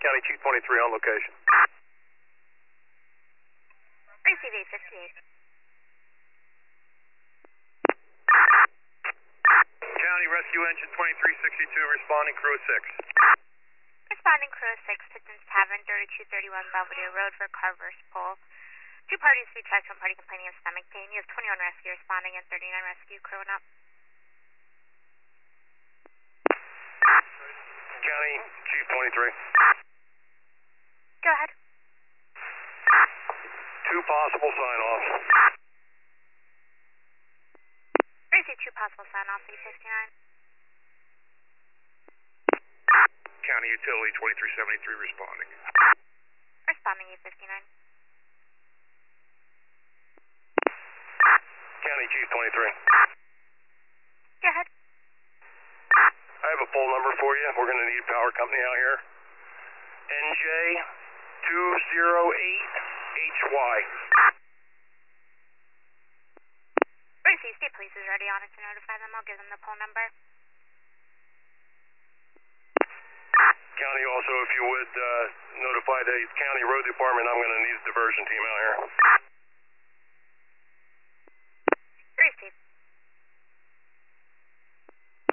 County Chief 23 on location. Receive 858. County Rescue Engine 2362 responding, crew 6. Responding crew 6, Pistons Tavern, 3231 Belvedere Road for Carver's Pole. 2 parties to be checked, 1 party complaining of stomach pain. You have 21 rescue responding and 39 rescue crewing up. County Chief 23. Go ahead. 2 possible sign-offs. Receive 2 possible sign-offs, 859. County Utility 2373 responding. Responding 859. County Chief 23. Go ahead. I have a poll number for you. We're going to need power company out here. NJ 208HY. Receive, state police is ready on it to notify them. I'll give them the poll number. County also, if you would notify the county road department, I'm going to need a diversion team out here.